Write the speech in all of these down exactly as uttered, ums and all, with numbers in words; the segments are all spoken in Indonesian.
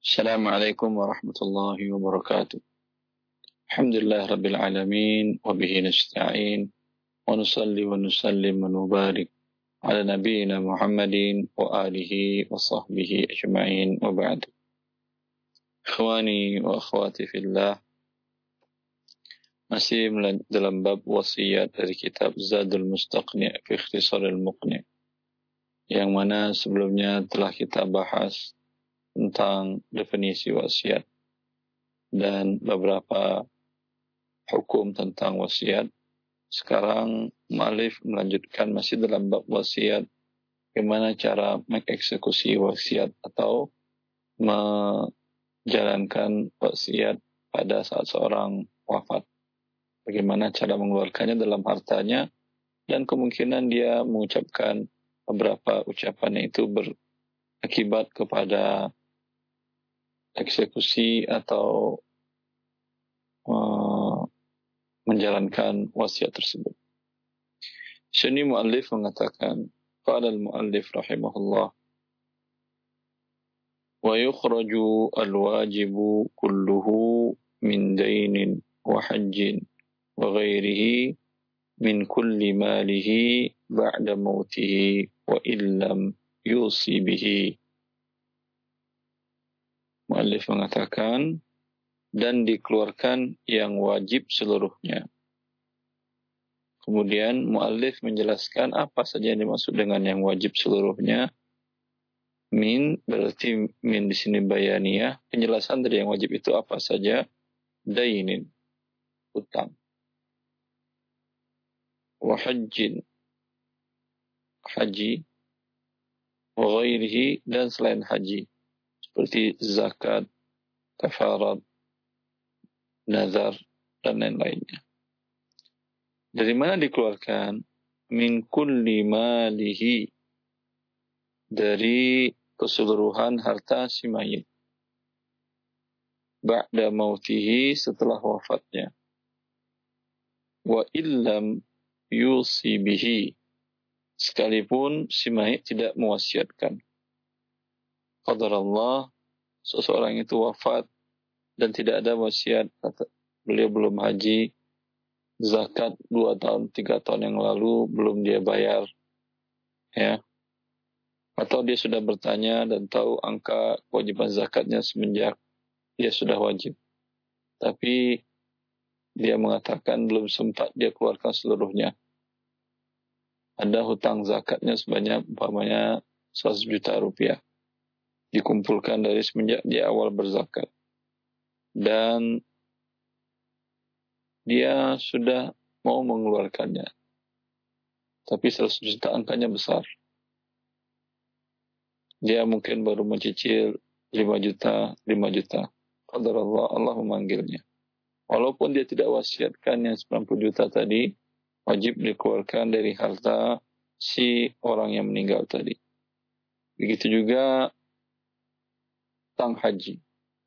Assalamualaikum warahmatullahi wabarakatuh. Alhamdulillah rabbil alamin wa bihi nasta'in wa nusalli wa nusallim wa nubarik ala nabiyyina Muhammadin wa alihi wa sahbihi ajma'in wa ba'd. Ikhwani wa akhwati fillah, masih dalam bab wasiat dari kitab Zadul Mustaqni' fi Ikhtisaril Muqni', yang mana sebelumnya telah kita bahas tentang definisi wasiat dan beberapa hukum tentang wasiat. Sekarang mu'allif melanjutkan masih dalam bab wasiat, bagaimana cara mengeksekusi wasiat atau menjalankan wasiat pada saat seorang wafat. Bagaimana cara mengeluarkannya dalam hartanya, dan kemungkinan dia mengucapkan beberapa ucapan yang itu berakibat kepada eksekusi atau uh, menjalankan wasiat tersebut. Sini muallif mengatakan, qala al-muallif rahimahullah, wa yukhraju al-wajibu kulluhu min dainin wa hajjin wa ghairihi min kulli malihi ba'da mautihi wa illam yusi bihi. Muallif mengatakan, dan dikeluarkan yang wajib seluruhnya. Kemudian muallif menjelaskan apa saja yang dimaksud dengan yang wajib seluruhnya. Min berarti min di sini bayaniyah, penjelasan dari yang wajib itu apa saja. Dainin, hutang. Wa hajjin, haji. Wa ghairihi, dan selain haji, seperti zakat, kafarat, nazar, dan lain-lainnya. Dari mana dikeluarkan? Min kulli malihi, dari keseluruhan harta si mayit. Ba'da mautihi, setelah wafatnya. Wa illam yusi bihi, sekalipun si mayit tidak mewasiatkan. Qadarallah, seseorang itu wafat dan tidak ada wasiat, beliau belum haji, zakat dua tahun, tiga tahun yang lalu belum dia bayar, ya. Atau dia sudah bertanya dan tahu angka kewajiban zakatnya semenjak dia sudah wajib, tapi dia mengatakan belum sempat dia keluarkan seluruhnya. Ada hutang zakatnya sebanyak umpamanya seratus juta rupiah, dikumpulkan dari semenjak dia awal berzakat, dan dia sudah mau mengeluarkannya, tapi seratus juta angkanya besar. Dia mungkin baru mencicil lima juta, lima juta. Qadarallah, Allah memanggilnya. Walaupun dia tidak wasiatkan yang sembilan puluh juta tadi, wajib dikeluarkan dari harta si orang yang meninggal tadi. Begitu juga hutang haji.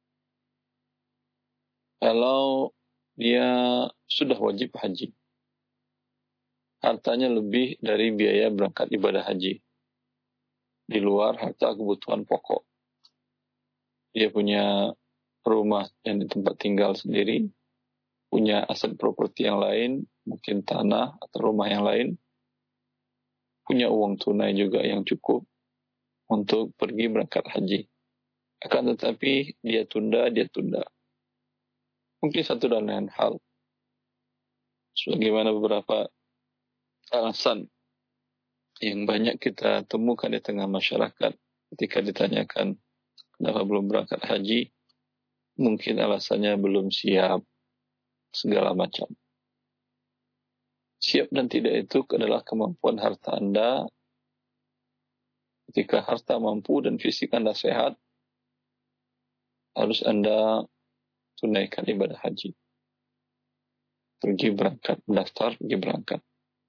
Kalau dia sudah wajib haji, hartanya lebih dari biaya berangkat ibadah haji, di luar harta kebutuhan pokok. Dia punya rumah yang di tempat tinggal sendiri, punya aset properti yang lain, mungkin tanah atau rumah yang lain, punya uang tunai juga yang cukup untuk pergi berangkat haji. Akan tetapi dia tunda, dia tunda. Mungkin satu dan lain hal. Sebagaimana beberapa alasan yang banyak kita temukan di tengah masyarakat ketika ditanyakan kenapa belum berangkat haji, mungkin alasannya belum siap, segala macam. Siap dan tidak itu adalah kemampuan harta Anda. Ketika harta mampu dan fisik Anda sehat, harus Anda tunaikan ibadah haji. Pergi berangkat, mendaftar, pergi berangkat.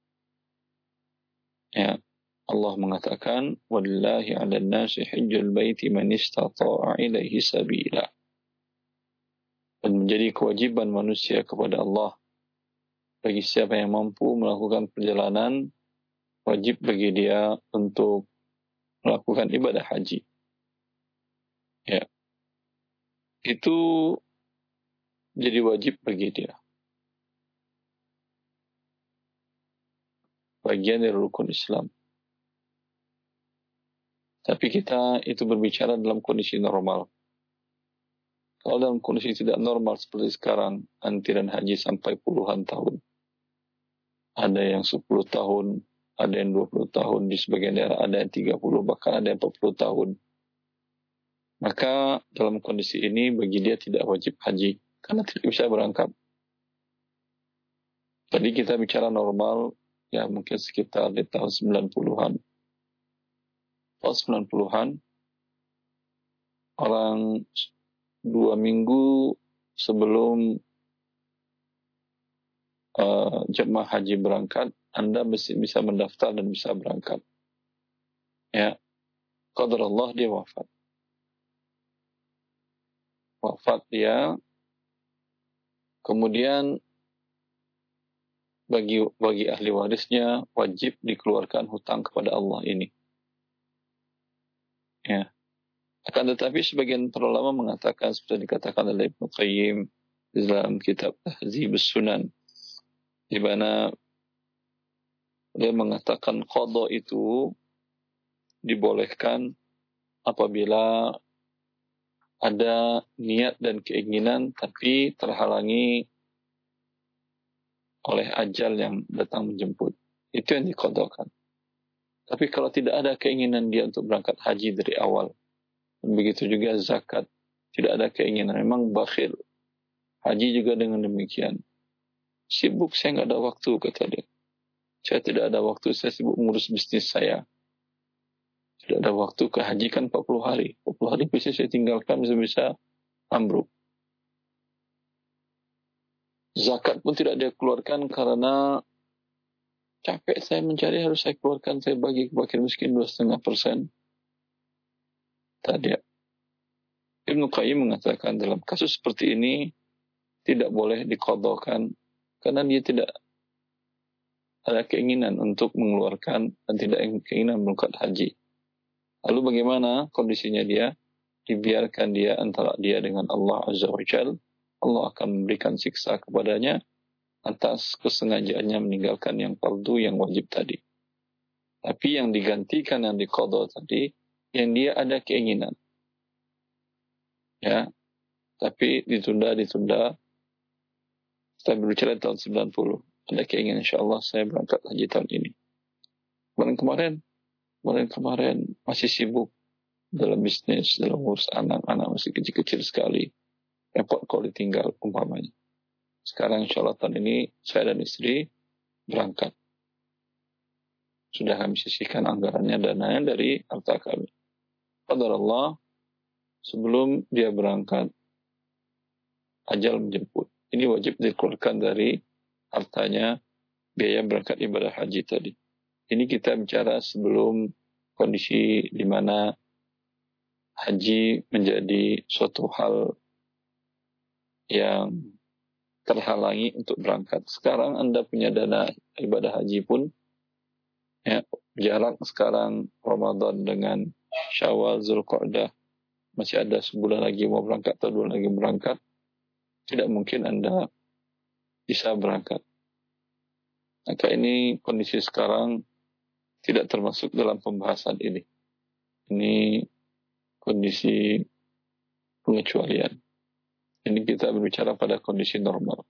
Ya, Allah mengatakan, "Wallahi 'alan nasi hajjul baiti man istata'a ilaihi sabila." Dan menjadi kewajiban manusia kepada Allah, bagi siapa yang mampu melakukan perjalanan, wajib bagi dia untuk melakukan ibadah haji. Ya. itu jadi wajib bagi dia. Bagian dari rukun Islam. Tapi kita itu berbicara dalam kondisi normal. Kalau dalam kondisi tidak normal seperti sekarang, antrian haji sampai puluhan tahun. Ada yang sepuluh tahun, ada yang dua puluh tahun, di sebagian daerah ada yang tiga puluh, bahkan ada yang empat puluh tahun. Maka dalam kondisi ini bagi dia tidak wajib haji, karena tidak bisa berangkat. Tadi kita bicara normal, ya mungkin sekitar di tahun sembilan puluhan. Tahun sembilan puluhan, orang dua minggu sebelum uh, jemaah haji berangkat, Anda mesti bisa mendaftar dan bisa berangkat. Ya, qadarullah dia wafat. Wafat dia, kemudian bagi bagi ahli warisnya wajib dikeluarkan hutang kepada Allah ini. Ya. Akan tetapi sebagian para ulama mengatakan seperti dikatakan oleh Ibnu Qayyim di dalam kitab Tahdzibus Sunan, di mana dia mengatakan qada itu dibolehkan apabila ada niat dan keinginan tapi terhalangi oleh ajal yang datang menjemput. Itu yang diqadakan. Tapi kalau tidak ada keinginan dia untuk berangkat haji dari awal, dan begitu juga zakat, tidak ada keinginan, memang bakhil. Haji juga dengan demikian. Sibuk, saya nggak ada waktu, kata dia. Saya tidak ada waktu, saya sibuk mengurus bisnis saya. Tidak ada waktu ke haji kan empat puluh hari. empat puluh hari bisa saya tinggalkan, bisa-bisa ambruk. Zakat pun tidak dia keluarkan karena capek saya mencari, harus saya keluarkan, saya bagi ke fakir miskin dua koma lima persen. Tadi Ibnu Qayyim mengatakan dalam kasus seperti ini tidak boleh diqadhakan karena dia tidak ada keinginan untuk mengeluarkan dan tidak keinginan berangkat haji. Lalu bagaimana kondisinya dia? Dibiarkan dia antara dia dengan Allah Azza wa Jalla. Allah akan memberikan siksa kepadanya atas kesengajaannya meninggalkan yang fardu, yang wajib tadi. Tapi yang digantikan, yang diqadha tadi, yang dia ada keinginan. Ya, tapi ditunda-ditunda. Kita berbicara tahun sembilan puluh. Ada keinginan, insyaAllah saya berangkat haji tahun ini. Kemarin-kemarin, kemarin-kemarin masih sibuk dalam bisnis, dalam urus anak-anak masih kecil-kecil sekali. Repot kalau ditinggal umpamanya. Sekarang insyaAllah tahun ini saya dan istri berangkat. Sudah kami sisihkan anggarannya, dananya dari harta kami. Qadarullah, sebelum dia berangkat, ajal menjemput. Ini wajib dikeluarkan dari hartanya biaya berangkat ibadah haji tadi. Ini kita bicara sebelum kondisi di mana haji menjadi suatu hal yang terhalangi untuk berangkat. Sekarang Anda punya dana ibadah haji pun, ya, jarak sekarang Ramadan dengan Syawal, Zulqa'dah, masih ada sebulan lagi mau berangkat atau dua lagi berangkat, tidak mungkin Anda bisa berangkat. Maka ini kondisi sekarang tidak termasuk dalam pembahasan ini. Ini kondisi pengecualian. Ini kita berbicara pada kondisi normal.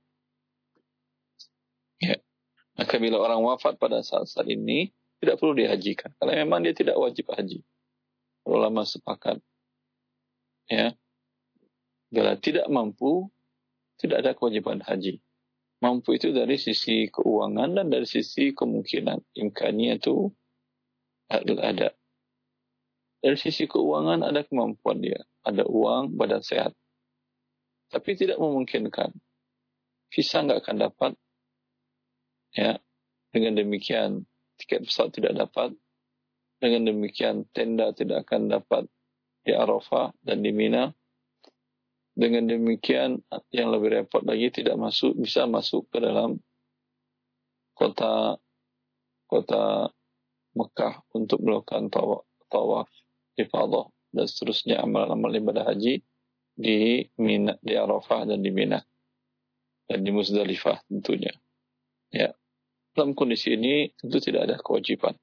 Ya. Maka bila orang wafat pada saat-saat ini, tidak perlu dihajikan. Karena memang dia tidak wajib haji. Ulama sepakat. Ya. Bila tidak mampu, tidak ada kewajiban haji. Mampu itu dari sisi keuangan dan dari sisi kemungkinan. Imkannya itu ada. Dari sisi keuangan ada kemampuan dia. Ada uang, badan sehat. Tapi tidak memungkinkan. Visa nggak akan dapat. Ya, dengan demikian tiket pesawat tidak dapat. Dengan demikian tenda tidak akan dapat di Arafah dan di Mina. Dengan demikian yang lebih repot lagi tidak masuk bisa masuk ke dalam kota kota Mekah untuk melakukan tawaf, tawaf ifadah dan seterusnya amalan-amalan ibadah haji di Mina, di Arafah dan di Mina dan di Muzdalifah tentunya. Ya, dalam kondisi ini tentu tidak ada kewajiban.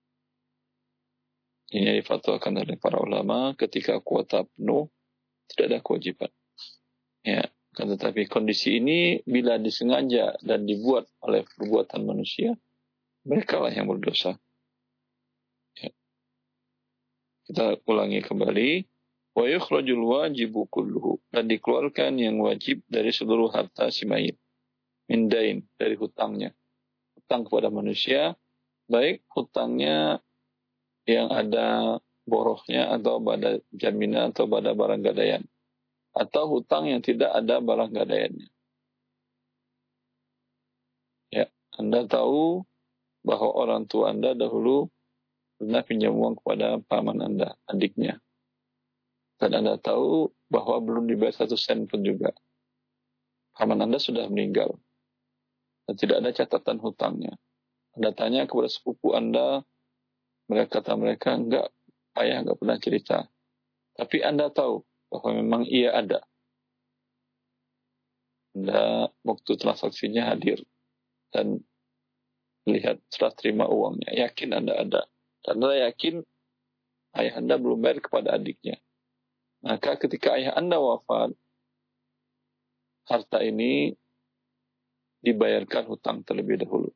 Ini difatwakan oleh para ulama, ketika kuota penuh tidak ada kewajiban. Ya, kan tetapi kondisi ini bila disengaja dan dibuat oleh perbuatan manusia, mereka lah yang berdosa. Ya. Kita ulangi kembali. Wa yukhrajul wajibu kulluhu, dan dikeluarkan yang wajib dari seluruh harta si mayit. Min dain, dari hutangnya. Hutang kepada manusia, baik hutangnya yang ada borohnya atau pada jaminan atau pada barang gadaian, atau hutang yang tidak ada barang gadaiannya. Ya, Anda tahu bahwa orang tua Anda dahulu pernah pinjam uang kepada paman Anda, adiknya. Dan Anda tahu bahwa belum dibayar satu sen pun juga. Paman Anda sudah meninggal. Dan tidak ada catatan hutangnya. Anda tanya kepada sepupu Anda, mereka kata mereka, enggak, ayah enggak pernah cerita. Tapi Anda tahu bahwa memang ia ada. Anda waktu transaksinya hadir dan melihat serah terima uangnya. Yakin Anda ada. Dan Anda yakin ayah Anda belum bayar kepada adiknya. Maka ketika ayah Anda wafat, harta ini dibayarkan hutang terlebih dahulu.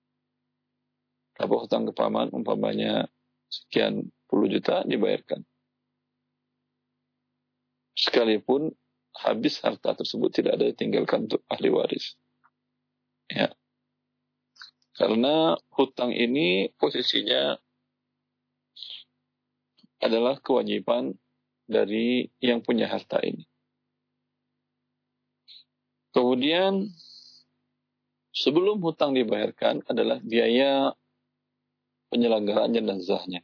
Apa hutang ke paman, umpamanya sekian puluh juta, dibayarkan. Sekalipun habis harta tersebut tidak ada ditinggalkan untuk ahli waris. Ya. Karena hutang ini posisinya adalah kewajiban dari yang punya harta ini. Kemudian sebelum hutang dibayarkan adalah biaya penyelenggaraan jenazahnya.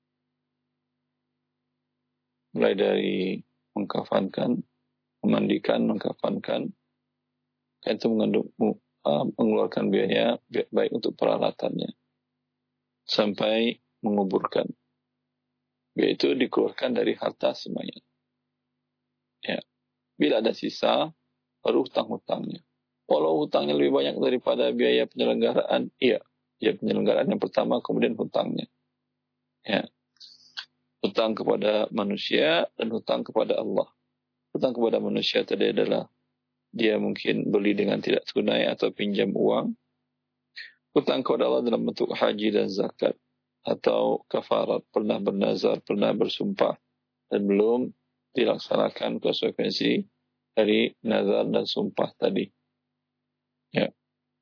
Mulai dari mengkafankan, memandikan, mengkafankan, itu mengandung uh, mengeluarkan biaya baik untuk peralatannya sampai menguburkan. Biaya itu dikeluarkan dari harta si mayat. Ya. Bila ada sisa, baru hutang-hutangnya. Walau hutangnya lebih banyak daripada biaya penyelenggaraan, iya, biaya penyelenggaraan yang pertama, kemudian hutangnya. Ya. Hutang kepada manusia dan hutang kepada Allah. Hutang kepada manusia tadi adalah dia mungkin beli dengan tidak tunai atau pinjam uang. Hutang kepada Allah dalam bentuk haji dan zakat atau kafarat, pernah bernazar, pernah bersumpah dan belum dilaksanakan konsekuensi dari nazar dan sumpah tadi. Ya.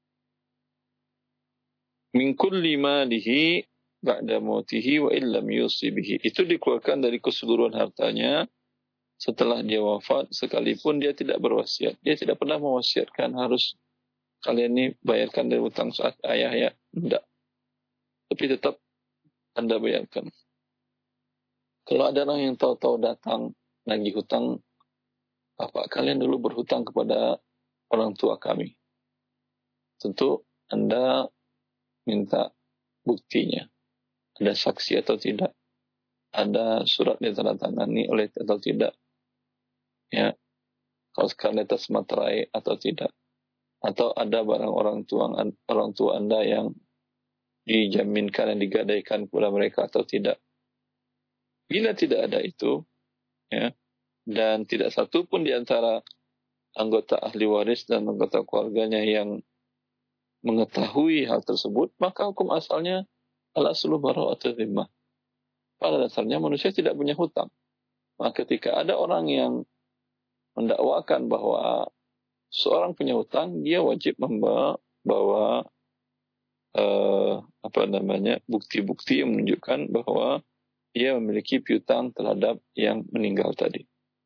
Min kulli malihi ba'da mautihi wa illam yusi bihi. Itu dikeluarkan dari keseluruhan hartanya setelah dia wafat, sekalipun dia tidak berwasiat. Dia tidak pernah mewasiatkan harus kalian ini bayarkan dari hutang saat ayah ya. Tidak. Tapi tetap Anda bayarkan. Kalau ada orang yang tahu-tahu datang nagih hutang, Bapak kalian dulu berhutang kepada orang tua kami. Tentu Anda minta buktinya. Ada saksi atau tidak. Ada surat ditandatangani oleh atau tidak. Ya. Kalau sekarang atas materai atau tidak. Atau ada barang orang tua orang tua Anda yang dijaminkan dan digadaikan kepada mereka atau tidak. Bila tidak ada itu, ya, dan tidak satu pun di antara anggota ahli waris dan anggota keluarganya yang mengetahui hal tersebut, maka hukum asalnya al-aslu bara'atu dhimmah. Pada dasarnya manusia tidak punya hutang. Maka ketika ada orang yang mendakwakan bahwa seorang punya hutang, dia wajib membawa eh, apa namanya bukti-bukti yang menunjukkan bahwa dia memiliki piutang terhadap yang meninggal tadi.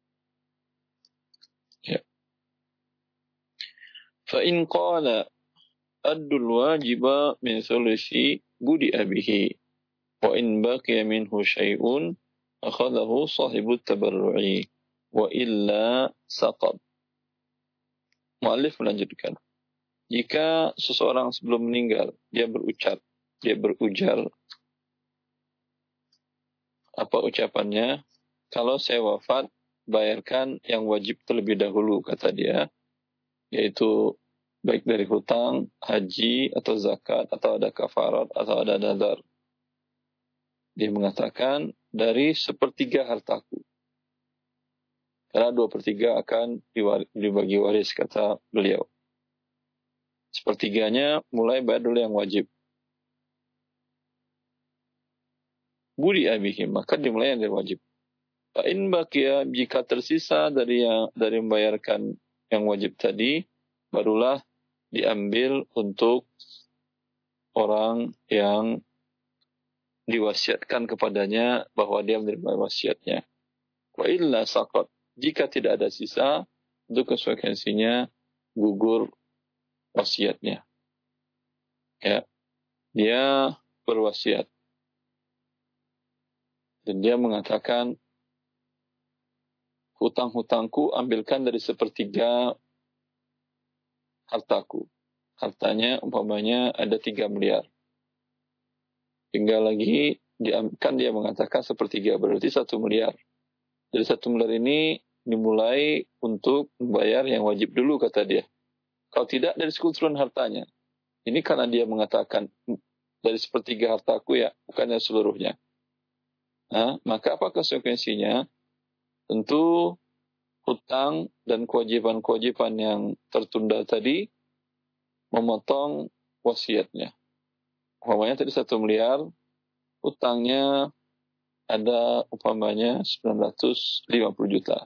Ya. Fa in qala addul wajiba min sulusi budi abihi wa in baqiya minhu syai'un akhadahu sahibut tabarru'i wa illa saqab. Mu'allif melanjutkan, jika seseorang sebelum meninggal dia berucap, dia berujar, apa ucapannya? Kalau saya wafat, bayarkan yang wajib terlebih dahulu, kata dia, yaitu baik dari hutang, haji, atau zakat, atau ada kafarat, atau ada nadar. Dia mengatakan dari sepertiga hartaku. Karena dua per tiga akan dibagi waris, kata beliau. Sepertiganya mulai bayar dulu yang wajib. Budi abihim, maka dimulai yang dari wajib. Fa'in bakia, jika tersisa dari yang dari membayarkan yang wajib tadi, barulah diambil untuk orang yang diwasiatkan kepadanya bahwa dia menerima wasiatnya. Wa illa saqat, jika tidak ada sisa, untuk konsekuensinya gugur wasiatnya. Ya, dia berwasiat. Dan dia mengatakan, hutang-hutangku ambilkan dari sepertiga hartaku. Hartanya umpamanya ada tiga miliar. Tinggal lagi, kan dia mengatakan sepertiga, berarti satu miliar. Dari satu miliar ini dimulai untuk membayar yang wajib dulu, kata dia. Kalau tidak, dari sekuturan hartanya. Ini karena dia mengatakan, dari sepertiga hartaku ya, bukannya seluruhnya. Nah, maka apa konsekuensinya? Tentu hutang dan kewajiban-kewajiban yang tertunda tadi memotong wasiatnya. Umpamanya tadi satu miliar, hutangnya ada umpamanya sembilan ratus lima puluh juta.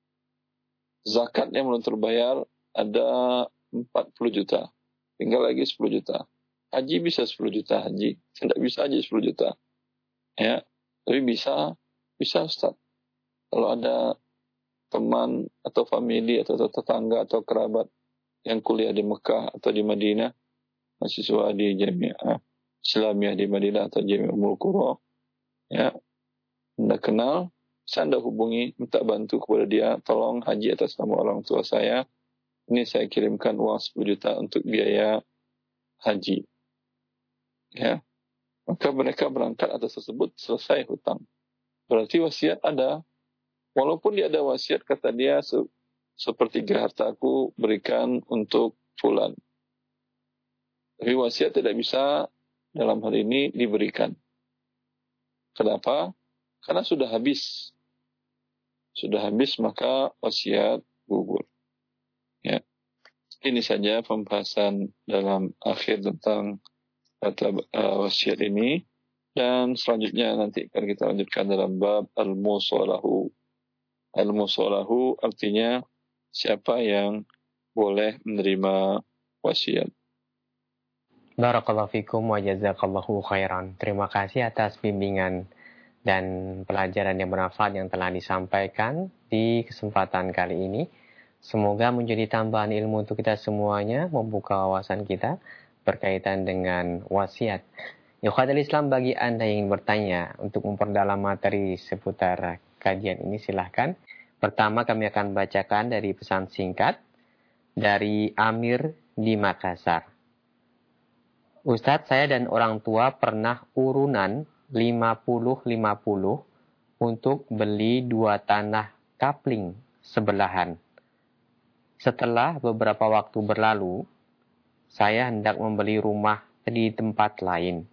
Zakatnya belum terbayar ada empat puluh juta. Tinggal lagi sepuluh juta. Haji bisa sepuluh juta haji. Tidak bisa haji sepuluh juta. Ya, tapi bisa, bisa Ustaz. Kalau ada teman atau famili atau tetangga atau kerabat yang kuliah di Mekah atau di Madinah, mahasiswa di Jami'ah Islamiyah di Madinah atau Jami'ah Ummul Qura, ya, Anda kenal, bisa Anda hubungi, minta bantu kepada dia, tolong haji atas nama orang tua saya, ini saya kirimkan uang sepuluh juta untuk biaya haji. Ya, maka mereka berangkat atas tersebut, selesai hutang. Berarti wasiat ada. Walaupun dia ada wasiat, kata dia, se- sepertiga hartaku berikan untuk fulan. Tapi wasiat tidak bisa dalam hal ini diberikan. Kenapa? Karena sudah habis. Sudah habis, maka wasiat gugur. Ya. Ini saja pembahasan dalam akhir tentang kata uh, wasiat ini. Dan selanjutnya nanti akan kita lanjutkan dalam bab al-musalahu. Al-musalahu artinya siapa yang boleh menerima wasiat. Barakallahu fikum wa jazakallahu khairan. Terima kasih atas bimbingan dan pelajaran yang bermanfaat yang telah disampaikan di kesempatan kali ini. Semoga menjadi tambahan ilmu untuk kita semuanya, membuka wawasan kita berkaitan dengan wasiat. Ikhwatul Islam, bagi Anda yang ingin bertanya untuk memperdalam materi seputar kajian ini, silahkan. Pertama kami akan bacakan dari pesan singkat dari Amir di Makassar. Ustadz, saya dan orang tua pernah urunan lima puluh lima puluh untuk beli dua tanah kapling sebelahan. Setelah beberapa waktu berlalu, saya hendak membeli rumah di tempat lain.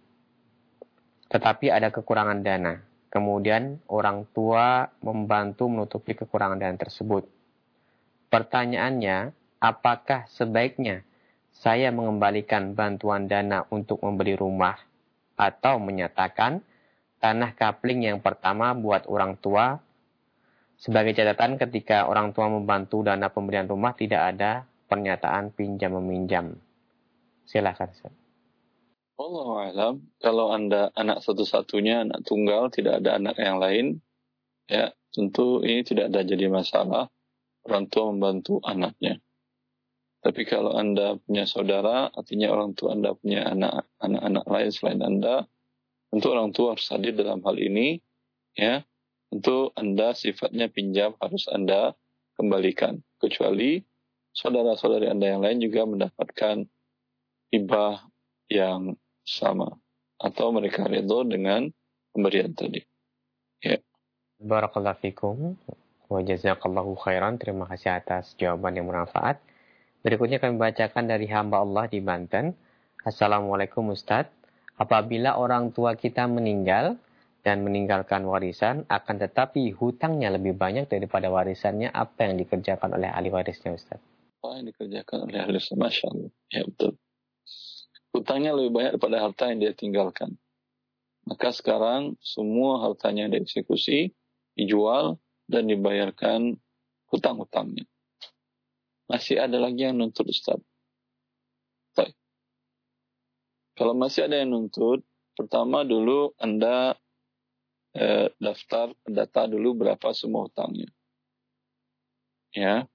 Tetapi ada kekurangan dana. Kemudian orang tua membantu menutupi kekurangan dana tersebut. Pertanyaannya, apakah sebaiknya saya mengembalikan bantuan dana untuk membeli rumah atau menyatakan tanah kapling yang pertama buat orang tua? Sebagai catatan, ketika orang tua membantu dana pembelian rumah tidak ada pernyataan pinjam-meminjam. Silakan. Wallahu a'lam. Kalau Anda anak satu-satunya, anak tunggal, tidak ada anak yang lain, ya tentu ini tidak ada jadi masalah. Orang tua membantu anaknya. Tapi kalau Anda punya saudara, artinya orang tua Anda punya anak, anak-anak lain selain Anda, tentu orang tua harus hadir dalam hal ini, ya. Tentu Anda sifatnya pinjam harus Anda kembalikan. Kecuali saudara-saudari Anda yang lain juga mendapatkan hibah yang sama. Atau mereka ridho dengan pemberian tadi. Ya. Barakallahu fikum Wa jazakallahu khairan. Terima kasih atas jawaban yang bermanfaat. Berikutnya kami bacakan dari hamba Allah di Banten. Assalamualaikum Ustadz. Apabila orang tua kita meninggal dan meninggalkan warisan, akan tetapi hutangnya lebih banyak daripada warisannya, apa yang dikerjakan oleh ahli warisnya Ustadz? Apa yang dikerjakan oleh ahli warisnya? Masya Allah. Ya betul. Hutangnya lebih banyak daripada harta yang dia tinggalkan. Maka sekarang semua hartanya dieksekusi, dijual, dan dibayarkan hutang-hutangnya. Masih ada lagi yang nuntut Ustaz. Baik. Kalau masih ada yang nuntut, pertama dulu Anda eh, daftar, data dulu berapa semua hutangnya. Ya.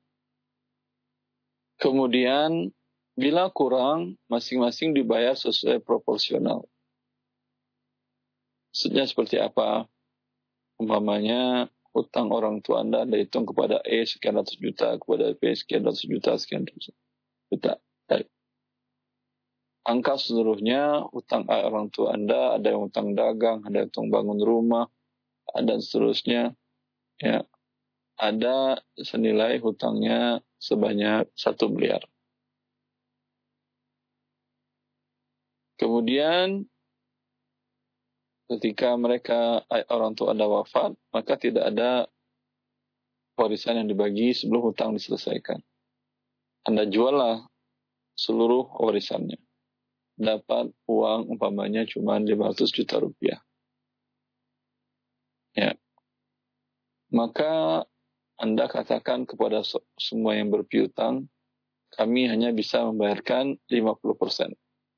Kemudian, bila kurang, masing-masing dibayar sesuai proporsional. Maksudnya seperti apa? Umpamanya, hutang orang tua Anda, Anda hitung kepada E sekian ratus juta, kepada B sekian ratus juta, sekian ratus juta. Baik. Angka seluruhnya, hutang orang tua Anda, ada yang hutang dagang, ada yang hutang bangun rumah, dan seterusnya. Ya, ada senilai hutangnya sebanyak satu miliar. Kemudian, ketika mereka orang tua Anda wafat, maka tidak ada warisan yang dibagi sebelum hutang diselesaikan. Anda juallah seluruh warisannya. Dapat uang umpamanya cuma lima ratus juta rupiah. Ya. Maka Anda katakan kepada semua yang berpiutang, kami hanya bisa membayarkan lima puluh persen.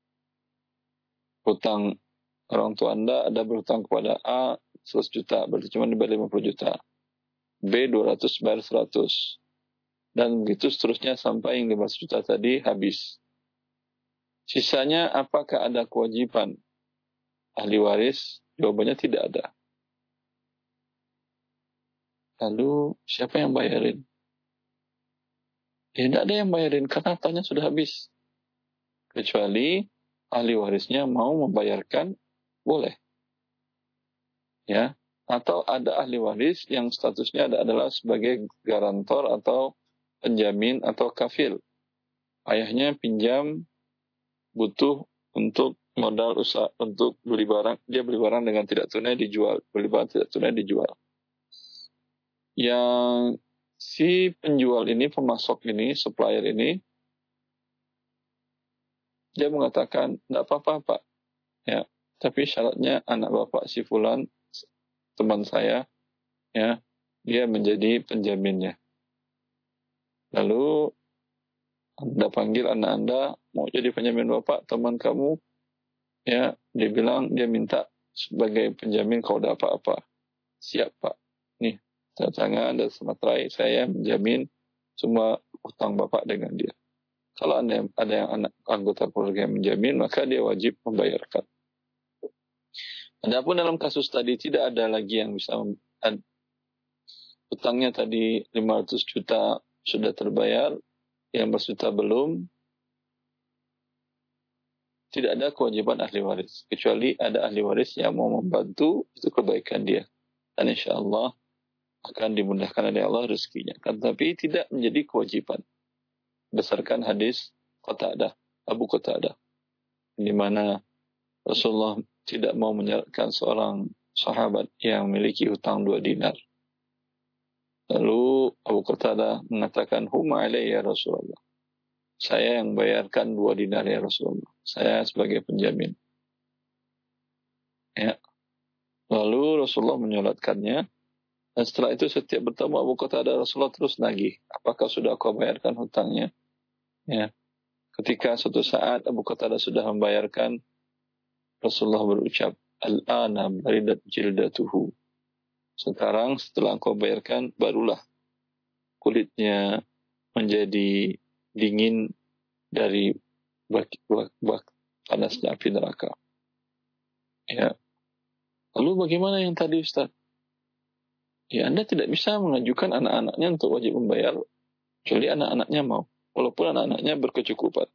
Hutang orang tua Anda ada berhutang kepada A seratus juta, berarti cuma dibayar lima puluh juta. B dua ratus, bayar seratus. Dan begitu seterusnya sampai yang lima ratus juta tadi habis. Sisanya apakah ada kewajiban ahli waris? Jawabannya tidak ada. Lalu siapa yang bayarin? Ya, tidak ada yang bayarin karena hartanya sudah habis. Kecuali ahli warisnya mau membayarkan, boleh. Ya, atau ada ahli waris yang statusnya adalah sebagai garantor atau penjamin atau kafil. Ayahnya pinjam, butuh untuk modal usaha, untuk beli barang, dia beli barang dengan tidak tunai dijual, beli barang tidak tunai dijual. Yang si penjual ini, pemasok ini, supplier ini, dia mengatakan, tidak apa-apa Pak, ya, tapi syaratnya anak bapak si fulan, teman saya, ya, dia menjadi penjaminnya. Lalu Anda panggil anak Anda, mau jadi penjamin bapak, teman kamu, ya, dia bilang, dia minta sebagai penjamin kalau ada apa-apa. Siap Pak, nih, tanda tangan dan sematrai, saya menjamin semua hutang bapak dengan dia. Kalau ada, ada yang anak anggota keluarga yang menjamin, maka dia wajib membayarkan. Adapun dalam kasus tadi tidak ada lagi yang bisa ad, hutangnya tadi lima ratus juta sudah terbayar, yang berjuta belum, tidak ada kewajiban ahli waris. Kecuali ada ahli waris yang mau membantu, itu kebaikan dia. Dan insya Allah akan dimudahkan oleh Allah rezekinya. Tapi tidak menjadi kewajiban. Berdasarkan hadis Qatadah, Abu Qatadah, di mana Rasulullah tidak mau menyerahkan seorang sahabat yang memiliki hutang dua dinar. Lalu Abu Qatadah mengatakan, Huma alayya Rasulullah. Saya yang bayarkan dua dinar ya Rasulullah. Saya sebagai penjamin. Ya. Lalu Rasulullah menyolatkannya. Dan setelah itu setiap bertemu Abu Qatadah, Rasulullah terus nagih. Apakah sudah kau bayarkan hutangnya? Ya. Ketika suatu saat Abu Qatadah sudah membayarkan, Rasulullah berucap, Al-ana baridat jildatuhu. Sekarang setelah engkau bayarkan, barulah kulitnya menjadi dingin dari bak, bak, bak panasnya api neraka. Ya. Lalu bagaimana yang tadi Ustaz? Ya, Anda tidak bisa mengajukan anak-anaknya untuk wajib membayar, kecuali anak-anaknya mau. Walaupun anak-anaknya berkecukupan.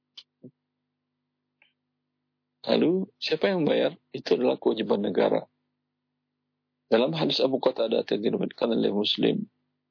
Lalu, siapa yang membayar? Itu adalah kewajiban negara. Dalam hadis Abu Qatadah yang diriwayatkan oleh Muslim,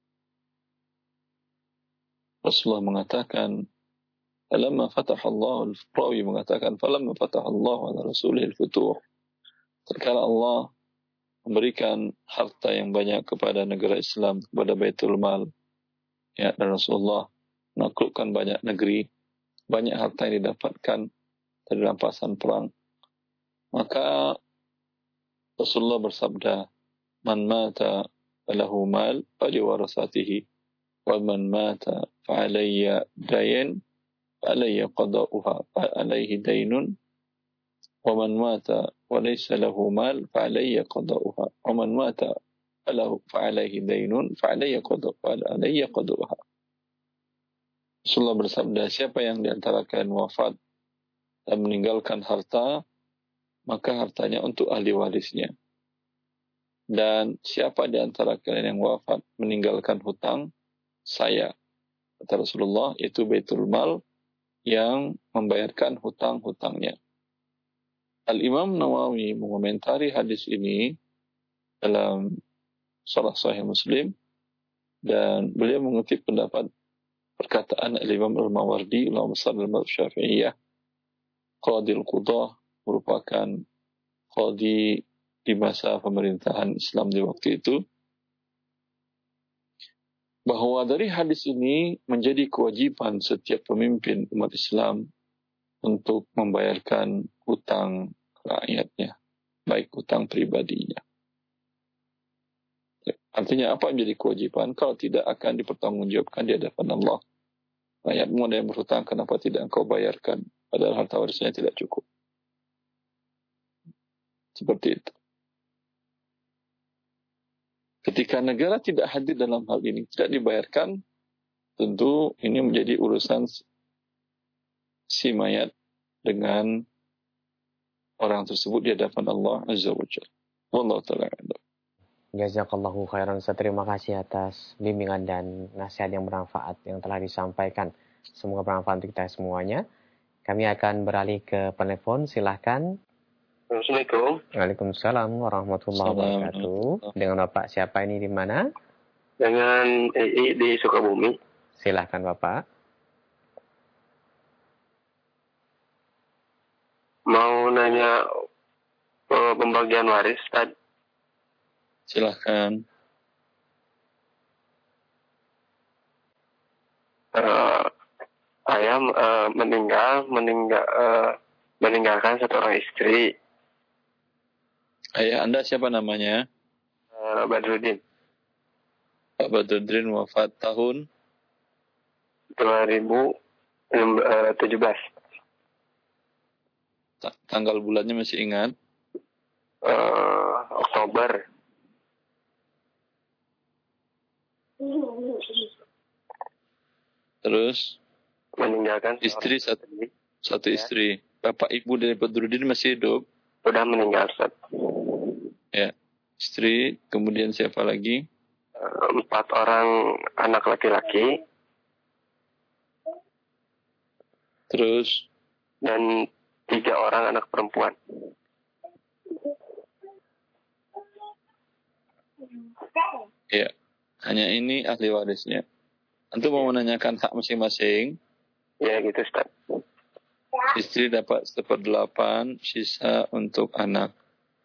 Rasulullah mengatakan, falamma fataha Allah, Rawi mengatakan, falamma fataha Allah ala rasulih al-futuh. Tatkala Allah memberikan harta yang banyak kepada negara Islam, kepada Baitul Mal, ya, dan Rasulullah menaklukkan banyak negeri, banyak harta yang didapatkan dari rampasan perang. Maka Rasulullah bersabda, man mata falahu mal faliwarasatihi, wa man mata fa'alayya dayn fa'alayya qada'uha, fa'alayhi daynun, wa man mata wa laysa lahu mal fa'alayya qada'uha, wa man mata falahu fa'alayhi daynun fa'alayya qada'uha. Rasulullah bersabda, siapa yang diantara kalian wafat dan meninggalkan harta, maka hartanya untuk ahli warisnya. Dan siapa di antara kalian yang wafat meninggalkan hutang, saya, kata Rasulullah, itu Baitul Mal yang membayarkan hutang-hutangnya. Al-Imam Nawawi mengomentari hadis ini dalam Sharh Sahih Muslim, dan beliau mengutip pendapat perkataan Al-Imam Al-Mawardi, ulama besar al-Mazhab Syafi'iyah, Qadil Qudah, merupakan qadi di masa pemerintahan Islam di waktu itu, bahwa dari hadis ini menjadi kewajiban setiap pemimpin umat Islam untuk membayarkan hutang rakyatnya, baik hutang pribadinya. Artinya apa menjadi kewajiban? Kalau tidak akan dipertanggungjawabkan di hadapan Allah. Rakyatmu ada yang berhutang, kenapa tidak engkau bayarkan? Padahal harta warisnya tidak cukup. Seperti itu. Ketika negara tidak hadir dalam hal ini, tidak dibayarkan, tentu ini menjadi urusan si mayat dengan orang tersebut di hadapan Allah Azza wa Jalla. Wallahu ta'ala a'lam. Jazakallahu khairan. Terima kasih atas bimbingan dan nasihat yang bermanfaat yang telah disampaikan. Semoga bermanfaat untuk kita semuanya. Kami akan beralih ke penelpon. Silahkan. Assalamualaikum. Waalaikumsalam warahmatullahi wabarakatuh. Dengan Bapak siapa ini di mana? Dengan E I di Sukabumi. Silahkan Bapak. Mau nanya uh, pembagian waris, Ustaz. Silahkan. Uh, ayah uh, meninggal, meninggal, uh, meninggalkan satu orang istri. Ayah Anda siapa namanya? Uh, Badrudin. Pak Badrudin wafat tahun dua ribu tujuh belas. Ta- tanggal bulannya masih ingat? Uh, Oktober. Terus Meninggalkan istri satu, istri. satu Ya. istri. Bapak ibu dari Badrudin masih hidup? Sudah meninggal, Ustaz. Ya. Istri, kemudian siapa lagi? Uh, empat orang anak laki-laki. Terus Dan tiga orang anak perempuan. ya, hanya ini ahli warisnya. Antum mau menanyakan hak masing-masing. Ya gitu, Ustaz. Istri dapat seperdelapan, sisa untuk anak.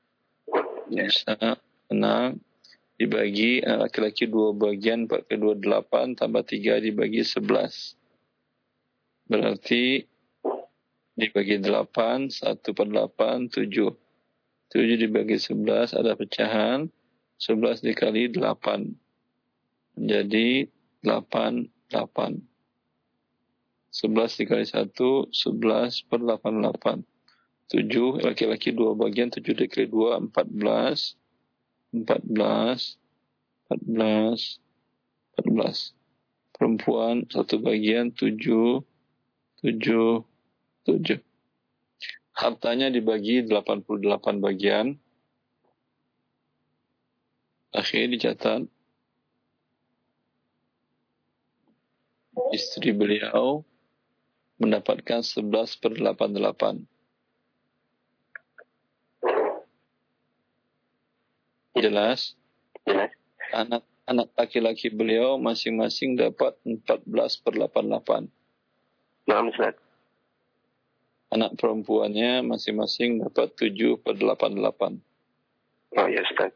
Sisa anak dibagi, anak laki-laki dua bagian, empat ke dua, delapan, tambah tiga dibagi sebelas. Berarti dibagi delapan, satu per delapan, tujuh. tujuh dibagi sebelas, ada pecahan. sebelas dikali delapan. Menjadi delapan, delapan. sebelas dikali satu, sebelas per delapan, delapan. tujuh, laki-laki dua bagian, tujuh dikali dua, empat belas. empat belas, empat belas, empat belas. Perempuan satu bagian, tujuh, tujuh, tujuh. Hartanya dibagi delapan puluh delapan bagian. Akhirnya dicatat. Istri beliau mendapatkan sebelas per delapan puluh delapan. Jelas? Jelas. Anak Anak laki-laki beliau masing-masing dapat empat belas per delapan puluh delapan. Nah, Ustaz. Anak perempuannya masing-masing dapat tujuh per delapan puluh delapan. Oh ya, Ustaz.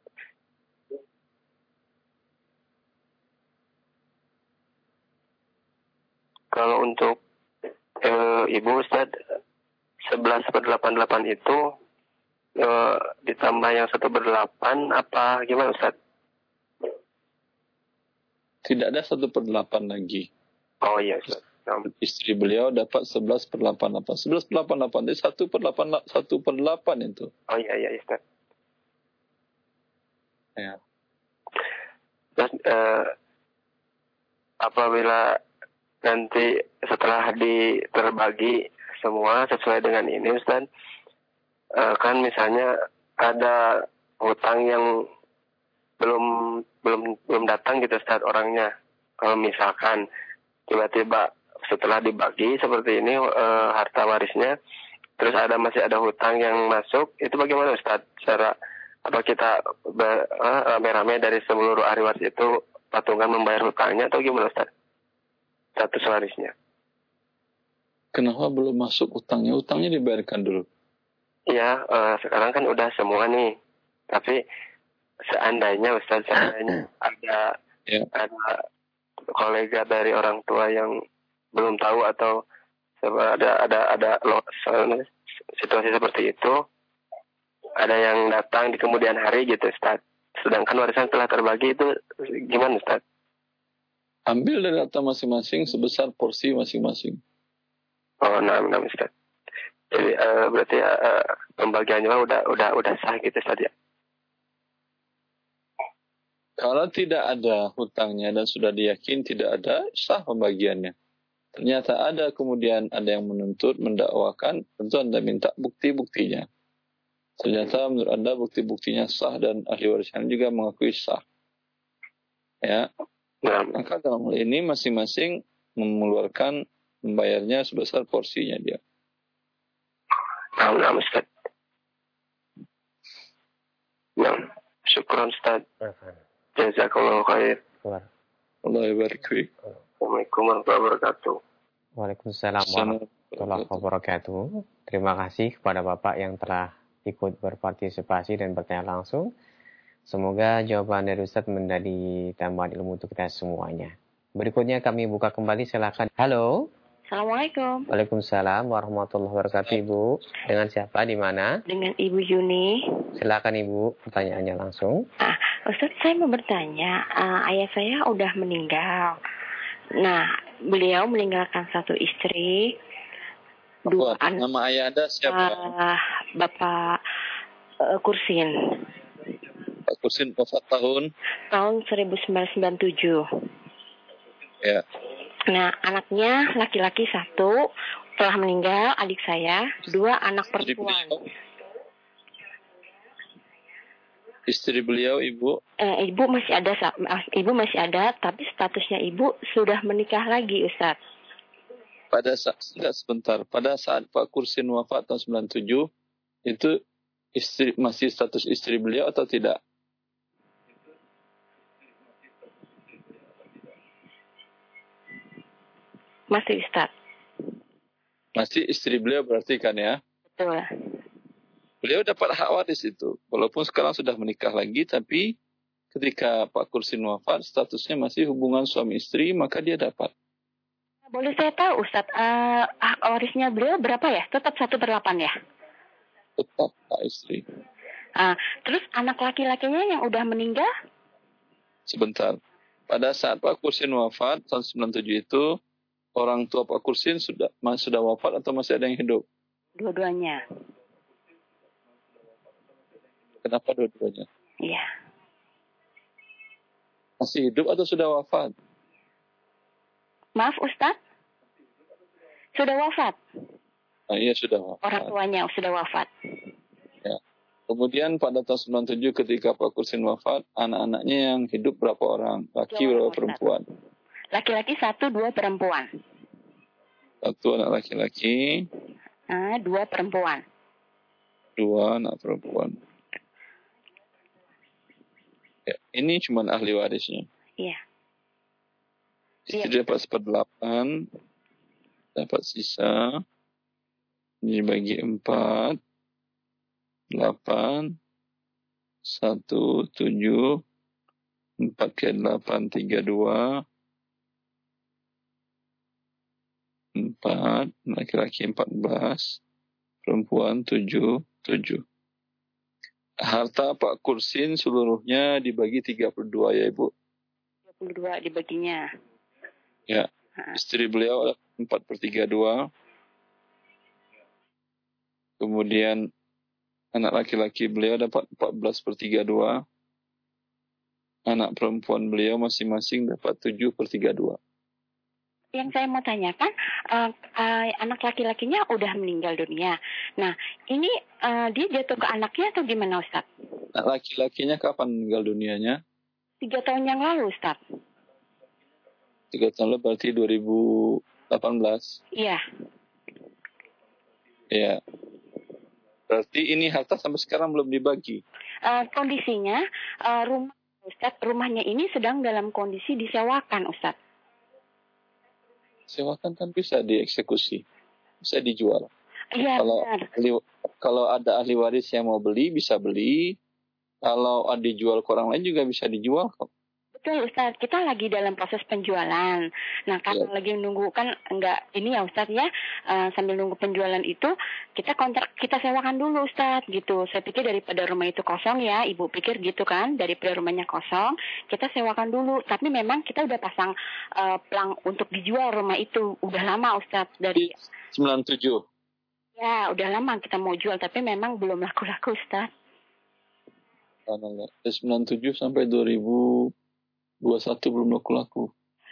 Kalau untuk eh, ibu Ustaz, sebelas per delapan puluh delapan itu eh, ditambah yang satu per delapan apa gimana Ustaz? Tidak ada satu per delapan lagi. Oh iya Ustaz. Istri beliau dapat sebelas per delapan puluh delapan. sebelas per delapan puluh delapan itu satu per delapan, satu per delapan itu. Oh iya iya Ustaz. Ya. Terus eh, apabila nanti setelah di terbagi semua sesuai dengan ini Ustaz, uh, kan misalnya ada hutang yang belum belum belum datang gitu Ustaz orangnya. Kalau misalkan tiba-tiba setelah dibagi seperti ini uh, harta warisnya, terus ada masih ada hutang yang masuk, itu bagaimana Ustaz? Cara apa kita ber, uh, rame-rame dari seluruh ahli waris itu patungan membayar hutangnya atau gimana Ustaz? Status warisnya. Kenapa belum masuk utangnya? Utangnya dibayarkan dulu. Iya, uh, sekarang kan udah semua nih. Tapi seandainya Ustaz, seandainya ada ya. ada kolega dari orang tua yang belum tahu atau ada ada ada loh, situasi seperti itu, ada yang datang di kemudian hari gitu Ustaz. Sedangkan warisan telah terbagi, itu gimana Ustaz? Ambil dari harta masing-masing sebesar porsi masing-masing. Oh, nah, nah Ustaz. Jadi uh, berarti uh, pembagiannya udah udah udah sah gitu Ustaz ya. Kalau tidak ada hutangnya dan sudah diyakin tidak ada, sah pembagiannya. Ternyata ada, kemudian ada yang menuntut, mendakwakan, tentu Anda minta bukti-buktinya. Ternyata menurut Anda bukti-buktinya sah dan ahli warisnya juga mengakui sah. Ya. Nah, maka dalam hal ini masing-masing mengeluarkan membayarnya sebesar porsinya dia. Nah, nah Ustaz. Nah, syukran Ustaz. Jazakallahu khair. Allah barik fiik. Assalamualaikum warahmatullahi wabarakatuh. Waalaikumsalam warahmatullahi wabarakatuh. Terima kasih kepada Bapak yang telah ikut berpartisipasi dan bertanya langsung. Semoga jawaban dari Ustaz menjadi tambahan ilmu untuk kita semuanya. Berikutnya kami buka kembali, silakan. Halo. Assalamualaikum. Waalaikumsalam warahmatullahi wabarakatuh, Ibu. Dengan siapa, di mana? Dengan Ibu Yuni. Silakan Ibu, pertanyaannya langsung. Ah, Ustaz, saya mau bertanya, uh, ayah saya udah meninggal. Nah, beliau meninggalkan satu istri, dua anak. Nama ayah Anda siapa? Uh, Bapak uh, Kursin. Pak Kursin wafat tahun? Tahun seribu sembilan ratus sembilan puluh tujuh. Ya. Nah, anaknya laki-laki satu telah meninggal, adik saya, dua anak perempuan. Istri beliau, Ibu? Eh, ibu masih ada, ibu masih ada, tapi statusnya ibu sudah menikah lagi, Ustaz. Pada saat, enggak sebentar, pada saat Pak Kursin wafat tahun sembilan puluh tujuh, itu istri, masih status istri beliau atau tidak? Masih, Ustaz. Masih istri beliau berarti kan ya? Betul. Beliau dapat hak waris itu. Walaupun sekarang sudah menikah lagi, tapi ketika Pak Kursin wafat, statusnya masih hubungan suami istri, maka dia dapat. Boleh saya tahu, Ustaz, uh, hak warisnya beliau berapa ya? Tetap satu per delapan ya? Tetap Pak istri. Uh, terus anak laki-lakinya yang udah meninggal? Sebentar. Pada saat Pak Kursin wafat, tahun sembilan puluh tujuh itu, orang tua Pak Kursin sudah sudah wafat atau masih ada yang hidup? Dua-duanya. Kenapa dua-duanya? Iya. Masih hidup atau sudah wafat? Maaf Ustaz, sudah wafat. Nah, iya sudah wafat. Orang tuanya sudah wafat. Ya. Kemudian pada tahun sembilan puluh tujuh ketika Pak Kursin wafat, anak-anaknya yang hidup berapa orang? Laki berapa perempuan? Laki-laki satu, dua perempuan. Satu anak laki-laki. Ah, dua perempuan. Dua anak perempuan. Ya. ini cuma ahli warisnya. Iya. Istri Iya. dapat seperdelapan, dapat sisa, ini dibagi empat, delapan, satu, tujuh, empat ke delapan, tiga, dua, empat, laki-laki empat belas, perempuan tujuh, tujuh. Harta Pak Kursin seluruhnya dibagi tiga puluh dua ya Ibu? tiga puluh dua dibaginya. Ya, istri beliau empat per tiga dua. Kemudian anak laki-laki beliau dapat empat belas per tiga dua. Anak perempuan beliau masing-masing dapat tujuh per tiga dua. Yang saya mau tanyakan, uh, uh, anak laki-lakinya udah meninggal dunia. Nah, ini uh, dia jatuh ke anaknya atau gimana Ustaz? Anak laki-lakinya kapan meninggal dunianya? Tiga tahun yang lalu Ustaz. Tiga tahun lalu berarti dua ribu delapan belas? Iya. Iya. Berarti ini harta sampai sekarang belum dibagi? Uh, kondisinya, uh, rumah Ustaz, rumahnya ini sedang dalam kondisi disewakan Ustaz. Sewakan kan bisa dieksekusi, bisa dijual. Iya, kalau benar. Ahli, kalau ada ahli waris yang mau beli, bisa beli. Kalau ada dijual ke orang lain juga bisa dijual kok. Betul Ustaz, kita lagi dalam proses penjualan. Nah, karena ya. lagi menunggu kan enggak ini ya Ustaz ya, uh, sambil nunggu penjualan itu kita kontrak kita sewakan dulu Ustaz gitu. Saya pikir daripada rumah itu kosong ya, Ibu pikir gitu kan, daripada rumahnya kosong, kita sewakan dulu. Tapi memang kita udah pasang uh, pelang untuk dijual rumah itu. Udah lama Ustaz dari sembilan puluh tujuh. Ya, udah lama kita mau jual tapi memang belum laku-laku Ustaz. Dari sembilan puluh tujuh sampai dua ribu dua puluh satu belum laku-laku.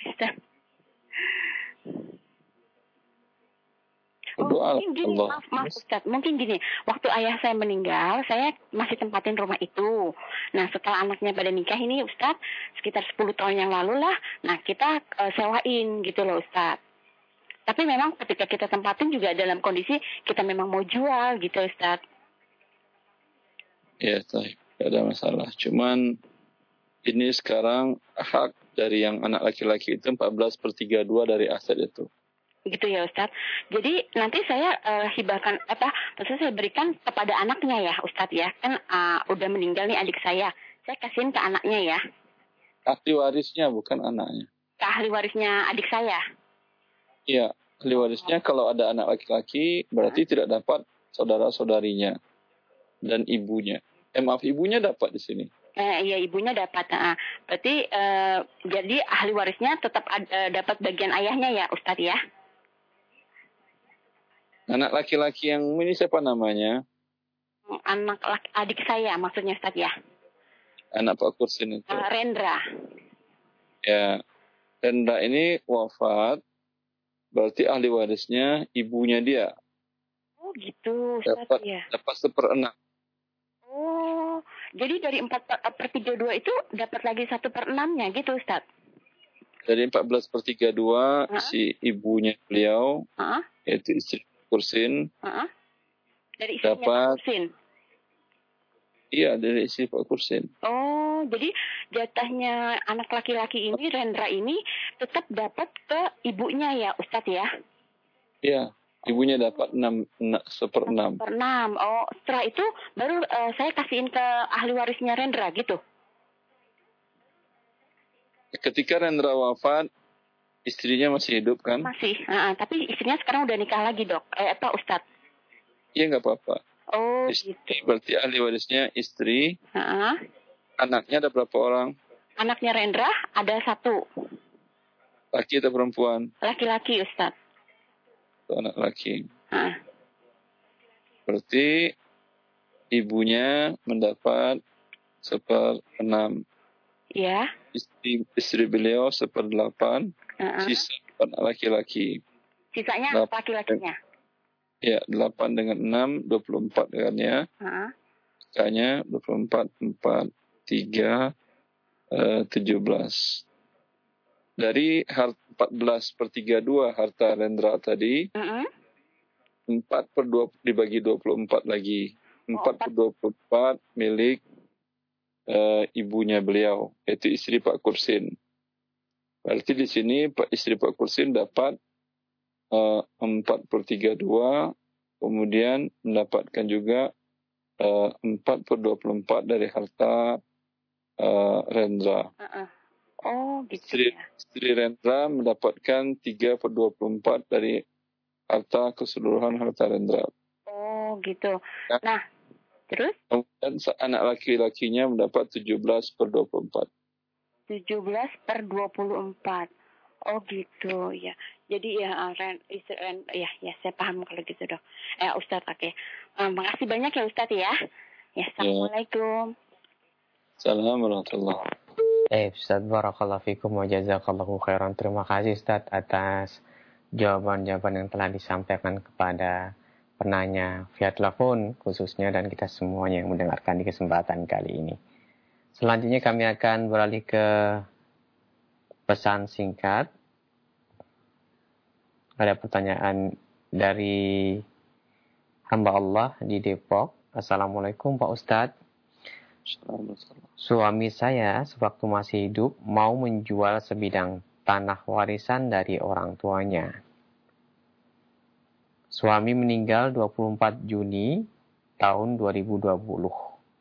Berdoa oh, mungkin gini, Allah. maaf, maaf Ustaz, mungkin gini, waktu ayah saya meninggal, saya masih tempatin rumah itu. Nah, setelah anaknya pada nikah ini Ustaz, sekitar sepuluh tahun yang lalu lah, nah kita uh, sewain gitu loh Ustaz. Tapi memang ketika kita tempatin juga dalam kondisi kita memang mau jual gitu Ustaz. Ya, tidak ada masalah. Cuman ini sekarang hak dari yang anak laki-laki itu empat belas per tiga dua dari aset itu. Gitu ya Ustaz. Jadi nanti saya uh, hibahkan apa? Maksudnya saya berikan kepada anaknya ya Ustaz ya. Kan uh, udah meninggal nih adik saya. Saya kasihin ke anaknya ya. Ahli warisnya bukan anaknya. Ke ahli warisnya adik saya. Iya, ahli warisnya kalau ada anak laki-laki berarti hmm. tidak dapat saudara-saudarinya dan ibunya. Eh maaf, ibunya dapat di sini. Eh, iya ibunya dapat. Nah, berarti uh, jadi ahli warisnya tetap uh, dapat bagian ayahnya ya Ustadz ya? Anak laki-laki yang ini siapa namanya? Anak laki, adik saya maksudnya Ustadz ya? Anak Pak Kursin itu. Uh, Rendra. Ya, Rendra ini wafat, berarti ahli warisnya ibunya dia. Oh gitu Ustadz dapat, ya? Dapat seperenam. Oh, jadi dari empat per tiga dua itu dapat lagi satu per enamnya gitu Ustaz? Dari empat belas per tiga dua uh-huh. si ibunya beliau, uh-huh. yaitu istri Kursin, uh-huh. dari istrinya dapat, Pak Kursin? Iya, dari istri Pak Kursin. Oh, jadi jatahnya anak laki-laki ini, Rendra ini, tetap dapat ke ibunya ya Ustaz ya? Iya. Ibunya dapat enam seper enam. Per enam. Oh, setelah itu baru uh, saya kasihin ke ahli warisnya Rendra gitu. Ketika Rendra wafat, istrinya masih hidup kan? Masih. Uh, tapi istrinya sekarang udah nikah lagi dok. Eh apa Ustadz? Iya nggak apa-apa. Oh istri, gitu. Berarti ahli warisnya istri. Uh-huh. Anaknya ada berapa orang? Anaknya Rendra ada satu. Laki atau perempuan? Laki-laki Ustadz. Anak laki. Hah. Berarti ibunya mendapat seper enam. Iya. Istri, istri beliau seper delapan. Uh-uh. Sisa anak laki-laki. Sisanya Lap- laki-lakinya. Ya, delapan dengan enam, dua puluh empat kan ya. Uh-uh. Kakaknya dua puluh empat, empat, tiga, tujuh belas. Dari harta empat belas per tiga dua harta Rendra tadi, uh-uh. empat per dua dibagi dua puluh empat lagi. empat per dua puluh empat milik uh, ibunya beliau, yaitu istri Pak Kursin. Berarti di sini Pak istri Pak Kursin dapat uh, empat per tiga dua, kemudian mendapatkan juga uh, empat per dua puluh empat dari harta uh, Rendra. Uh-uh. Oh, gitu Istri, ya. istri Rendra mendapatkan tiga per dua puluh empat dari harta keseluruhan harta Rendra. Oh, gitu. Ya. Nah, terus? Kemudian anak laki-lakinya mendapat tujuh belas per dua puluh empat. tujuh belas per dua puluh empat. Oh gitu ya. Jadi ya uh, ren, istri, ren, ya ya saya paham kalau gitu dok. Eh Ustadz oke. Okay. Um, makasih banyak ya Ustadz ya. Ya assalamualaikum. Assalamualaikum warahmatullahi wabarakatuh. Eh Ustadz barakallahu fikum wa jazakallahu khairan. Terima kasih Ustadz atas jawaban-jawaban yang telah disampaikan kepada penanya via telepon khususnya dan kita semuanya yang mendengarkan di kesempatan kali ini. Selanjutnya kami akan beralih ke pesan singkat. Ada pertanyaan dari hamba Allah di Depok. Assalamualaikum Pak Ustadz. Suami saya sewaktu masih hidup mau menjual sebidang tanah warisan dari orang tuanya. Suami meninggal dua puluh empat Juni tahun dua ribu dua puluh.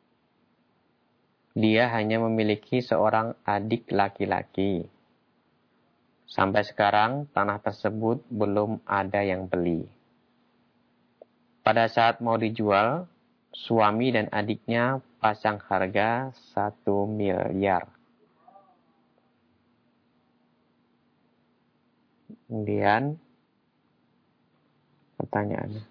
Dia hanya memiliki seorang adik laki-laki. Sampai sekarang tanah tersebut belum ada yang beli. Pada saat mau dijual, suami dan adiknya pasang harga satu miliar. Kemudian pertanyaannya.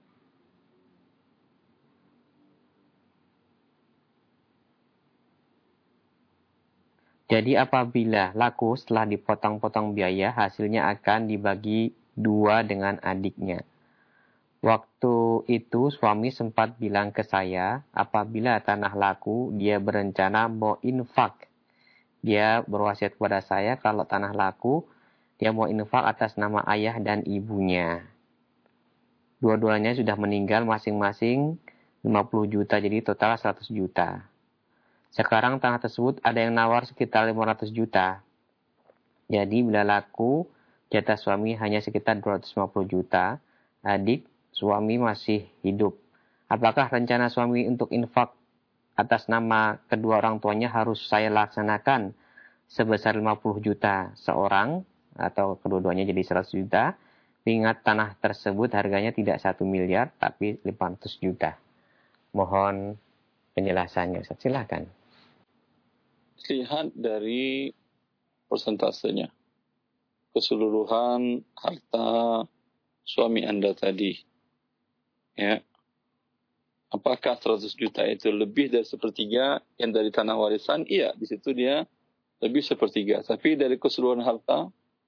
Jadi apabila laku setelah dipotong-potong biaya, hasilnya akan dibagi dua dengan adiknya. Waktu itu suami sempat bilang ke saya, apabila tanah laku, dia berencana mau infak. Dia berwasiat kepada saya kalau tanah laku, dia mau infak atas nama ayah dan ibunya. Dua-duanya sudah meninggal masing-masing lima puluh juta, jadi total seratus juta. Sekarang tanah tersebut ada yang nawar sekitar lima ratus juta. Jadi bila laku, jatah suami hanya sekitar dua ratus lima puluh juta. Adik suami masih hidup. Apakah rencana suami untuk infak atas nama kedua orang tuanya harus saya laksanakan sebesar lima puluh juta seorang atau kedua-duanya jadi seratus juta? Ingat tanah tersebut harganya tidak satu miliar tapi lima ratus juta. Mohon penjelasannya Ustaz, silakan. Lihat dari persentasenya. Keseluruhan harta suami Anda tadi. Ya. Apakah seratus juta itu lebih dari sepertiga yang dari tanah warisan? Iya, di situ dia lebih sepertiga. Tapi dari keseluruhan harta,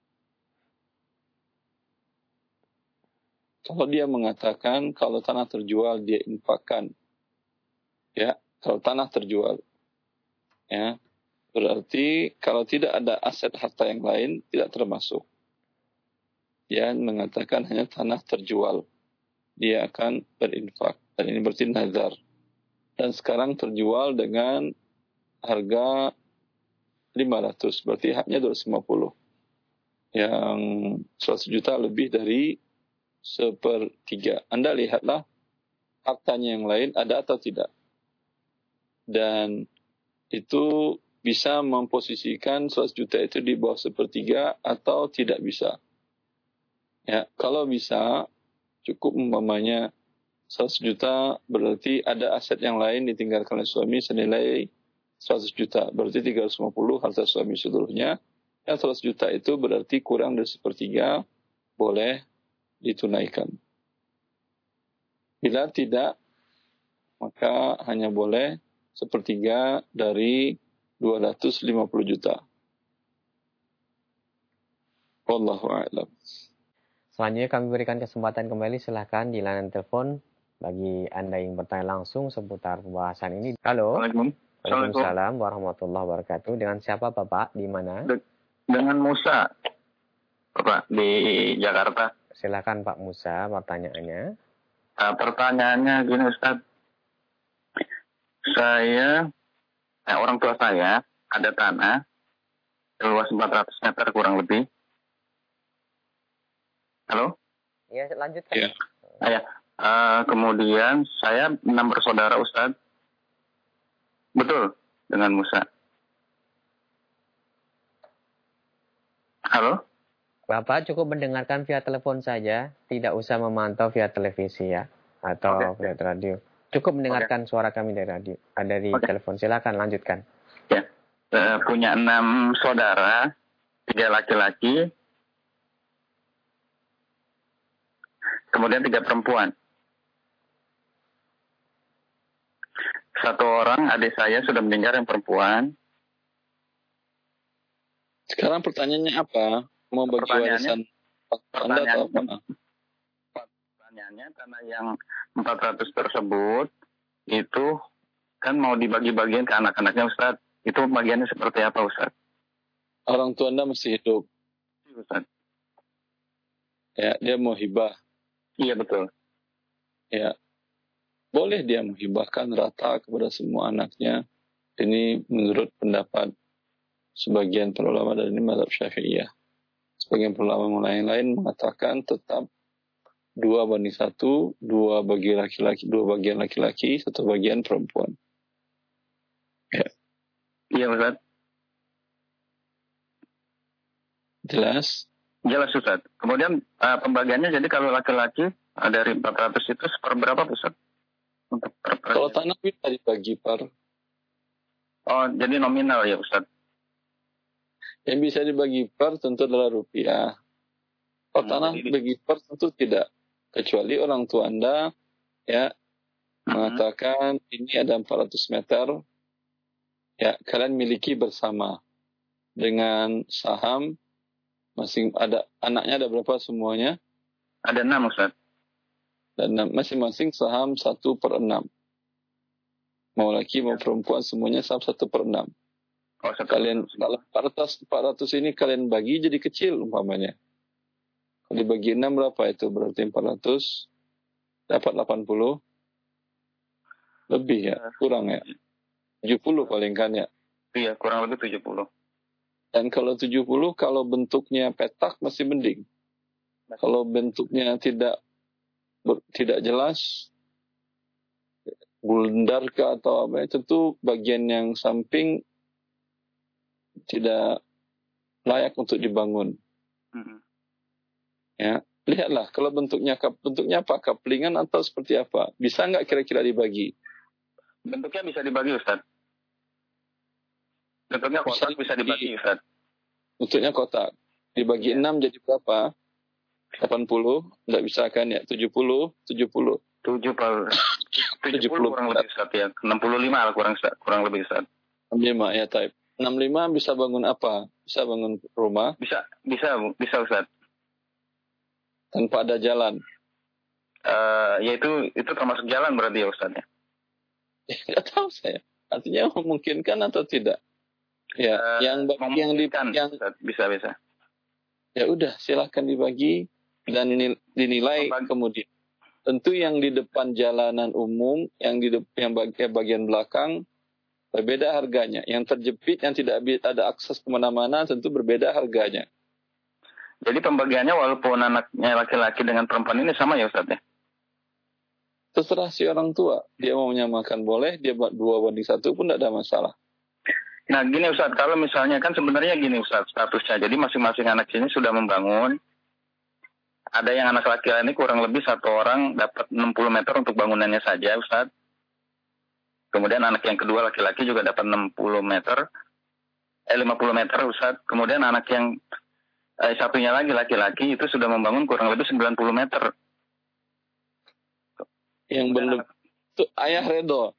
kalau dia mengatakan kalau tanah terjual dia infakkan. Ya, kalau tanah terjual. Ya. Berarti kalau tidak ada aset harta yang lain, tidak termasuk. Dia mengatakan hanya tanah terjual. Dia akan berinfak. Dan ini berarti nazar. Dan sekarang terjual dengan harga lima ratus. Berarti haknya dua ratus lima puluh. Yang seratus juta lebih dari sepertiga. Anda lihatlah hartanya yang lain ada atau tidak. Dan itu bisa memposisikan seratus juta itu di bawah sepertiga atau tidak bisa. Ya, kalau bisa cukup umpamanya seratus juta berarti ada aset yang lain ditinggalkan oleh suami senilai seratus juta. Berarti tiga ratus lima puluh harta suami seluruhnya. Yang seratus juta itu berarti kurang dari sepertiga boleh ditunaikan. Bila tidak, maka hanya boleh sepertiga dari dua ratus lima puluh juta. Wallahu a'lam. Selanjutnya kami berikan kesempatan kembali, silahkan di layanan telepon bagi Anda yang bertanya langsung seputar pembahasan ini. Halo. Waalaikumsalam warahmatullahi wabarakatuh. Dengan siapa Bapak? Di mana? De- dengan Musa, Bapak, di Jakarta. Silahkan Pak Musa pertanyaannya. Nah, pertanyaannya gini Ustaz. Saya Nah, orang tua saya ada tanah luas empat ratus meter kurang lebih. Halo? Ya, lanjutkan. Ya. Ah, ya. Uh, kemudian saya enam bersaudara, Ustadz. Betul, dengan Musa. Halo? Bapak cukup mendengarkan via telepon saja, tidak usah memantau via televisi ya, atau okay. via radio. Cukup mendengarkan okay. suara kami dari radio, dari okay. telepon. Silakan lanjutkan. Ya, uh, punya enam saudara, tiga laki-laki, kemudian tiga perempuan. Satu orang adik saya sudah meninggal yang perempuan. Sekarang pertanyaannya apa? Mau bagi warisan Anda atau apa? Pertanyaannya, tanah yang empat ratus tersebut itu kan mau dibagi-bagiin ke anak-anaknya, Ustaz. Itu bagiannya seperti apa, Ustaz? Orang tua Anda masih hidup. Ustaz. Ya, dia mau hibah. Iya, betul. Ya, boleh dia menghibahkan rata kepada semua anaknya. Ini menurut pendapat sebagian para ulama dari mazhab Syafi'iyah. Sebagian ulama yang lain mengatakan tetap dua banding satu, dua bagi laki-laki, dua bagian laki-laki, satu bagian perempuan. Ya. Iya, Ustaz. Jelas? Jelas, Ustaz. Kemudian uh, pembagiannya jadi kalau laki-laki uh, dari empat ratus itu seperberapa, Ustaz? Untuk per, per kalau tanah bisa dibagi per. Oh, jadi nominal ya, Ustaz? Yang bisa dibagi per tentu adalah rupiah. Kalau tanah jadi... bagi per tentu tidak. Kecuali orang tua Anda ya hmm. mengatakan ini ada empat ratus meter. Ya, kalian miliki bersama. Dengan saham masing ada anaknya ada berapa semuanya? Ada enam, Ustaz. Dan masing-masing saham satu per enam. Mau laki mau perempuan semuanya saham satu per enam. Oh, kalian kalau empat ratus ini kalian bagi jadi kecil umpamanya. Kalau dibagi enam berapa itu? Berarti empat ratus dapat delapan puluh. Lebih ya, kurang ya. tujuh puluh paling kan ya. Iya, kurang lebih tujuh puluh. Dan kalau tujuh puluh kalau bentuknya petak masih mending. Kalau bentuknya tidak ber, tidak jelas bundar ke atau apa itu tuh bagian yang samping tidak layak untuk dibangun. Mm-hmm. Ya, lihatlah kalau bentuknya bentuknya apa, kaplingan atau seperti apa, bisa nggak kira-kira dibagi? Bentuknya bisa dibagi, Ustaz. Bentuknya kotak bisa, bisa dibagi, Ustaz. Bentuknya kotak, dibagi enam ya. Jadi berapa? delapan puluh, nggak bisa kan ya? tujuh puluh, tujuh puluh. tujuh puluh, tujuh puluh kurang lebih, Ustaz ya. enam puluh lima kurang kurang lebih, Ustaz. enam puluh lima ya, type. enam puluh lima bisa bangun apa? Bisa bangun rumah? Bisa, bisa, bisa, Ustaz. Tanpa ada jalan? Uh, ya itu, itu termasuk jalan berarti ya, Ustaz ya? Nggak tahu saya. Artinya memungkinkan atau tidak? Ya, uh, yang yang di yang Ustaz. Bisa, bisa. Ya udah, silahkan dibagi dan dinilai Membagi. Kemudian. Tentu yang di depan jalanan umum, yang di de- yang bagian, bagian belakang berbeda harganya. Yang terjepit, yang tidak ada akses kemana-mana, tentu berbeda harganya. Jadi pembagiannya walaupun anaknya laki-laki dengan perempuan ini sama ya, Ustaz ya? Terserah si orang tua. Dia mau menyamakan boleh, dia buat dua banding satu pun tidak ada masalah. Nah gini, Ustaz, kalau misalnya kan sebenarnya gini, Ustaz, statusnya. Jadi masing-masing anak ini sudah membangun. Ada yang anak laki-laki ini kurang lebih satu orang dapat enam puluh meter untuk bangunannya saja, Ustaz. Kemudian anak yang kedua laki-laki juga dapat enam puluh meter, eh lima puluh meter, Ustaz. Kemudian anak yang eh, satunya lagi laki-laki itu sudah membangun kurang lebih sembilan puluh meter. Yang belum itu ayah Redo.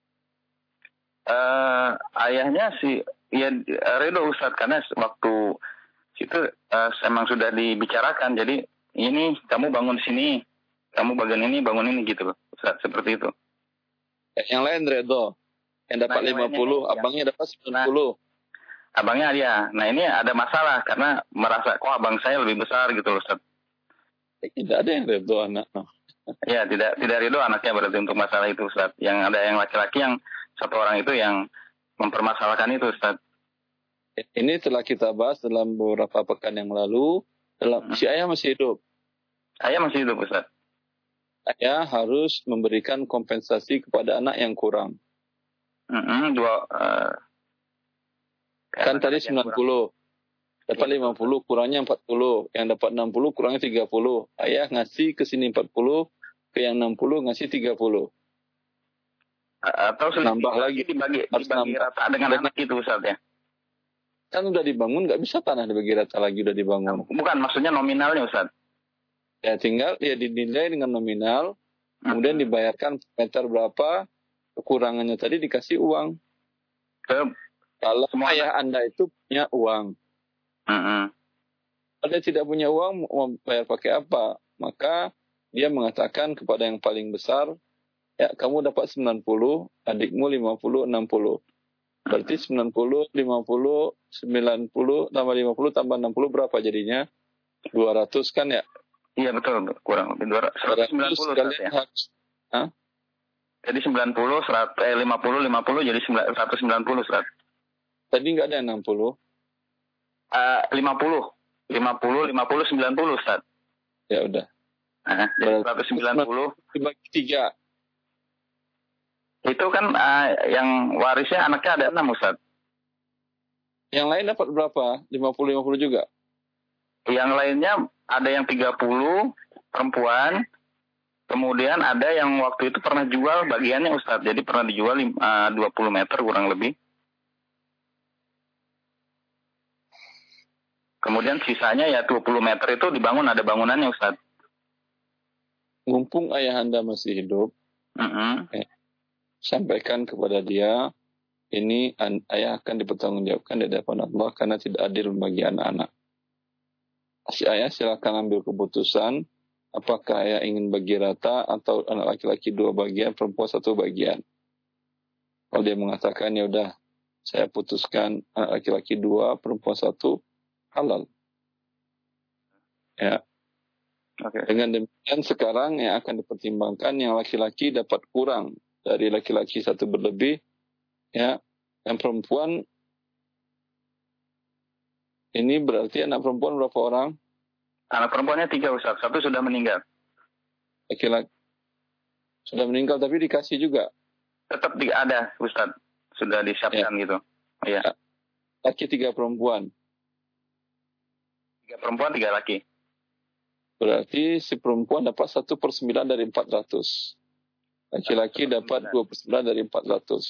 Uh, ayahnya sih ya Redo, Ustaz, karena waktu itu uh, memang sudah dibicarakan. Jadi ini kamu bangun sini, kamu bagian ini, bangun ini gitu loh, Ustaz, seperti itu. Yang lain Redo, yang dapat nah, lima puluh, yang abangnya yang, dapat sembilan puluh. Nah, abangnya dia. Nah ini ada masalah karena merasa kok abang saya lebih besar gitu loh, Ustaz. Tidak ada yang Redo anak. No. Ya, tidak tidak Redo anaknya berarti untuk masalah itu, Ustaz. Yang ada yang laki-laki yang satu orang itu yang mempermasalahkan itu, Ustaz. Ini telah kita bahas dalam beberapa pekan yang lalu. Dalam si ayah masih hidup. Ayah masih hidup, Ustaz. Ayah harus memberikan kompensasi kepada anak yang kurang. Mm-hmm, dua. Uh, kan tadi sembilan puluh. Dapat lima puluh, kurangnya empat puluh. Yang dapat enam puluh, kurangnya tiga puluh. Ayah ngasih ke sini empat puluh, ke yang enam puluh ngasih tiga puluh. Atau nambah lagi dibagi, harus dibagi nambah. rata dengan Dan, anak itu, Ustaz ya? Kan udah dibangun, nggak bisa tanah dibagi rata lagi, udah dibangun. Bukan, maksudnya nominalnya, Ustaz. Ya tinggal ya dinilai dengan nominal, hmm. kemudian dibayarkan meter berapa, kekurangannya tadi dikasih uang. Ke, Kalau ayah Anda itu punya uang. Hmm. Kalau dia tidak punya uang, mau bayar pakai apa? Maka dia mengatakan kepada yang paling besar, ya kamu dapat sembilan puluh, adikmu lima puluh, enam puluh. Berarti sembilan puluh, lima puluh, sembilan puluh, tambah lima puluh, tambah enam puluh berapa jadinya? dua ratus kan ya? Iya betul, kurang lebih dua ratus, seratus sembilan puluh ya. Harus, huh? Jadi sembilan puluh, seratus, eh, lima puluh, lima puluh jadi seratus sembilan puluh, seratus. Tadi nggak ada enam puluh? Uh, lima puluh. lima puluh, lima puluh, sembilan puluh, Ustaz. Ya udah. Nah, jadi seratus sembilan puluh. Dibagi tiga. Itu kan uh, yang warisnya anaknya ada enam, Ustaz. Yang lain dapat berapa? lima puluh, lima puluh juga? Yang lainnya ada yang tiga puluh perempuan. Kemudian ada yang waktu itu pernah jual bagiannya, Ustaz. Jadi pernah dijual uh, dua puluh meter kurang lebih. Kemudian sisanya ya dua puluh meter itu dibangun, ada bangunannya, Ustaz. Mumpung ayah Anda masih hidup, mm-hmm. eh, sampaikan kepada dia, ini an- ayah akan dipertanggungjawabkan di hadapan Allah karena tidak adil bagi anak-anak. Si ayah silakan ambil keputusan, apakah ayah ingin bagi rata atau anak laki-laki dua bagian, perempuan satu bagian. Kalau dia mengatakan, ya udah, saya putuskan anak laki-laki dua, perempuan satu, halal. Ya. Okay. Dengan demikian sekarang yang akan dipertimbangkan yang laki-laki dapat kurang dari laki-laki satu berlebih, ya. Yang perempuan ini berarti anak perempuan berapa orang? Anak perempuannya tiga, Ustaz. Satu sudah meninggal. Laki-laki sudah meninggal tapi dikasih juga. Tetap di, ada, Ustaz. Sudah disiapkan ya. Gitu. Iya. Ya. Laki tiga perempuan. Tiga perempuan, tiga laki. Berarti si perempuan dapat satu per sembilan dari empat ratus. Laki-laki dapat dua per sembilan dari empat ratus.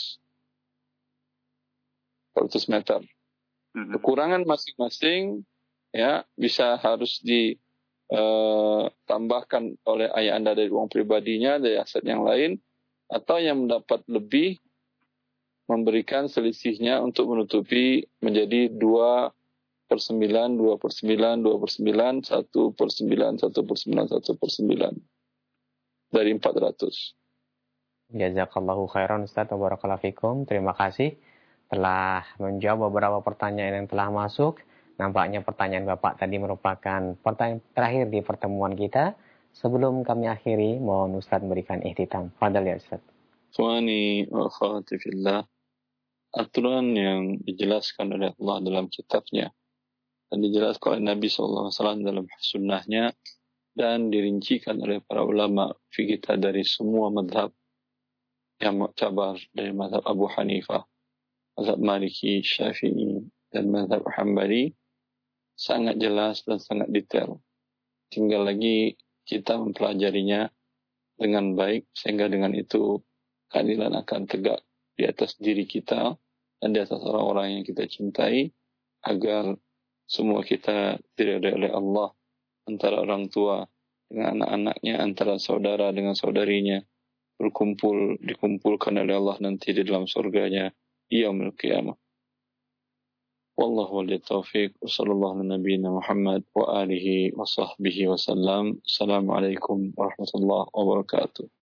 seratus meter. Mm-hmm. Kekurangan masing-masing ya bisa harus ditambahkan uh, oleh ayah Anda dari uang pribadinya, dari aset yang lain, atau yang mendapat lebih memberikan selisihnya untuk menutupi menjadi dua per sembilan, dua per sembilan, dua per sembilan, satu per sembilan, satu per sembilan, satu per sembilan dari empat ratus. Jazakallahu khairan Ustaz wa barakallahu fikum. Terima kasih telah menjawab beberapa pertanyaan yang telah masuk. Nampaknya pertanyaan Bapak tadi merupakan pertanyaan terakhir di pertemuan kita. Sebelum kami akhiri, mohon Ustaz memberikan ihtitam. Fadal ya Ustaz. Ikhwani wa akhwati fillah, aturan yang dijelaskan oleh Allah dalam kitabnya dan dijelaskan oleh Nabi shallallahu alaihi wasallam dalam sunnahnya dan dirincikan oleh para ulama fikih kita dari semua mazhab yang mu'tabar, dari mazhab Abu Hanifah, mazhab Maliki, Syafi'i, dan mazhab Hambali, sangat jelas dan sangat detail. Tinggal lagi kita mempelajarinya dengan baik, sehingga dengan itu keadilan akan tegak di atas diri kita dan di atas orang-orang yang kita cintai, agar semua kita diridhai oleh Allah, antara orang tua dengan anak-anaknya, antara saudara dengan saudarinya, berkumpul, dikumpulkan oleh Allah nanti di dalam surganya yaumil qiyamah. Wallahu wal taufiq. Wassallallahu ala nabiyyina Muhammad wa alihi wa sahbihi wa sallam. Assalamualaikum warahmatullahi wabarakatuh.